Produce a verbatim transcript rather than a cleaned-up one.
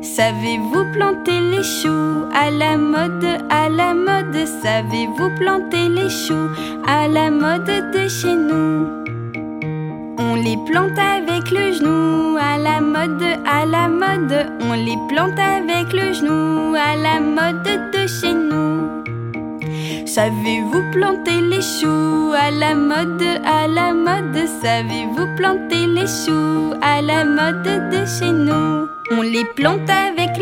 Savez-vous planter les choux à la mode, à la mode? Savez-vous planter les choux à la mode de chez nous? On les plante avec le genou à la mode, à la mode. On les plante avec le genou à la mode de chez nous. Savez-vous planter les choux à la mode, à la mode? Savez-vous planter les choux à la mode de chez nous? On les plante avec